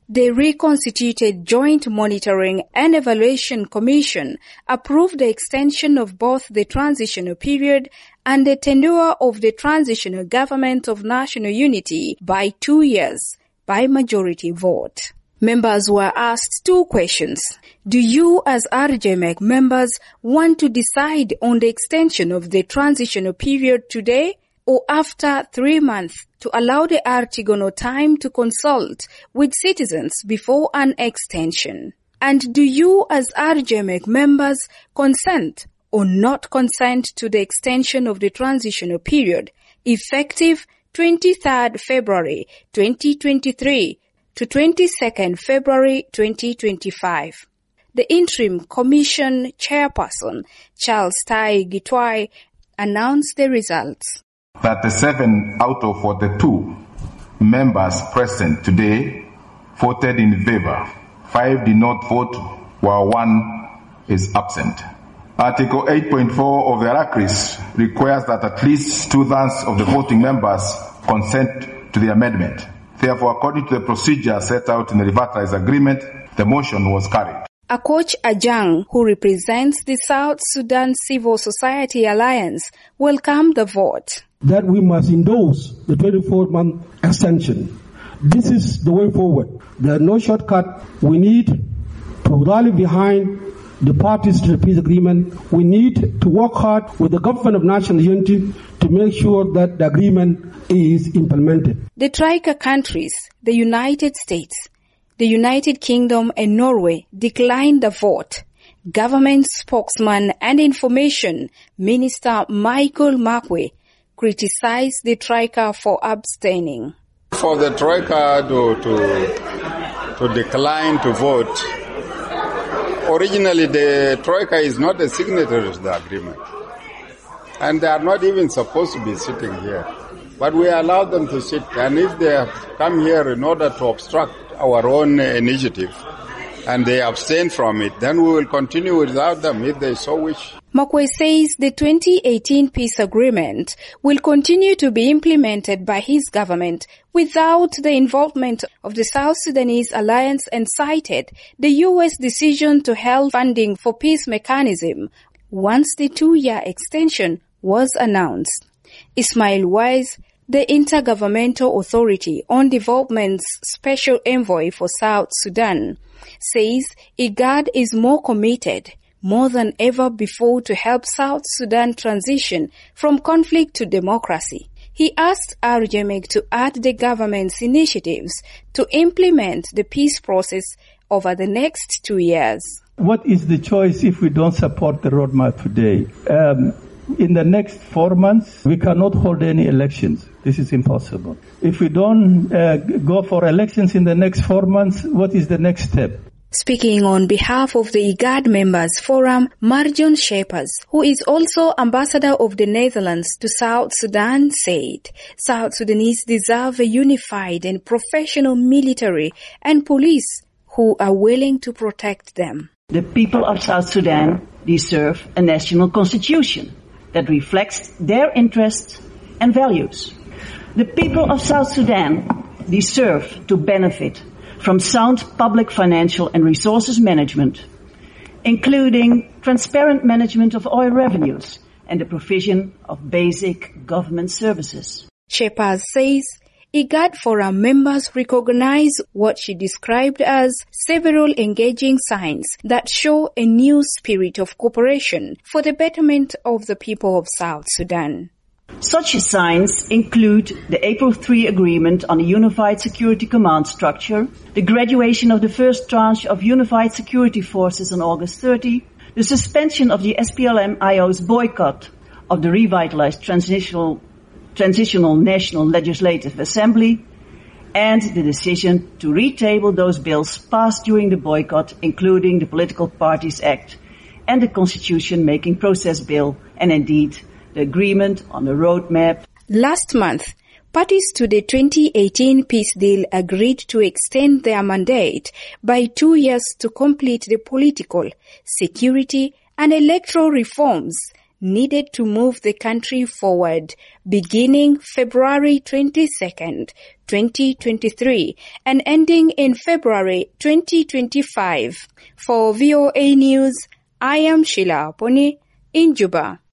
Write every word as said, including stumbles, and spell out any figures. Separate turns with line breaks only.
The reconstituted Joint Monitoring and Evaluation Commission approved the extension of both the transitional period and the tenure of the Transitional Government of National Unity by two years by majority vote. Members were asked two questions. Do you as R J M E C members want to decide on the extension of the transitional period today or after three months to allow the Artigono time to consult with citizens before an extension? And do you as R J M E C members consent or not consent to the extension of the transitional period effective twenty-third February twenty twenty-three to twenty-second February twenty twenty-five. The interim commission chairperson, Charles Tai Gitwai, announced the results.
thirty-seven out of forty-two members present today voted in favor. Five did not vote, while one is absent. Article eight point four of the RACRIS requires that at least two-thirds of the voting members consent to the amendment. Therefore, according to the procedure set out in the revitalized agreement, the motion was carried.
Akoch Ajang, who represents the South Sudan Civil Society Alliance, welcomed the vote.
That we must endorse the twenty-four month extension. This is the way forward. There is no shortcut. We need to rally behind the parties to the peace agreement. We need to work hard with the government of national unity to make sure that the agreement is implemented.
The Troika countries, the United States, the United Kingdom and Norway declined the vote. Government spokesman and information minister Michael Makwe criticized the Troika for abstaining.
For the Troika to, to, to decline to vote, originally the Troika is not a signatory to the agreement. And they are not even supposed to be sitting here. But we allowed them to sit. And if they have come here in order to obstruct our own initiative and they abstain from it, then we will continue without them if they so wish.
Makwe says the twenty eighteen peace agreement will continue to be implemented by his government without the involvement of the South Sudanese Alliance and cited the U S decision to halt funding for peace mechanism once the two-year extension was announced. Ismail Wise, the Intergovernmental Authority on Development's Special Envoy for South Sudan, says IGAD is more committed more than ever before to help South Sudan transition from conflict to democracy. He asked R J M E C to add the government's initiatives to implement the peace process over the next two years.
What is the choice if we don't support the roadmap today? Um, in the next four months, we cannot hold any elections. This is impossible. If we don't uh, go for elections in the next four months, what is the next step?
Speaking on behalf of the IGAD Members Forum, Marjon Shepers, who is also ambassador of the Netherlands to South Sudan, said South Sudanese deserve a unified and professional military and police who are willing to protect them.
The people of South Sudan deserve a national constitution that reflects their interests and values. The people of South Sudan deserve to benefit from sound public financial and resources management, including transparent management of oil revenues and the provision of basic government services.
Shepard says IGAD Forum members recognize what she described as several engaging signs that show a new spirit of cooperation for the betterment of the people of South Sudan.
Such signs include the April third agreement on a unified security command structure, the graduation of the first tranche of unified security forces on August thirtieth, the suspension of the S P L M I O's boycott of the revitalized transitional, transitional National Legislative Assembly, and the decision to retable those bills passed during the boycott, including the Political Parties Act and the Constitution Making Process Bill, and indeed the agreement on the roadmap.
Last month, parties to the twenty eighteen peace deal agreed to extend their mandate by two years to complete the political, security, and electoral reforms needed to move the country forward beginning February twenty-second, twenty twenty-three and ending in February twenty twenty-five. For V O A News, I am Sheila Aponi in Juba.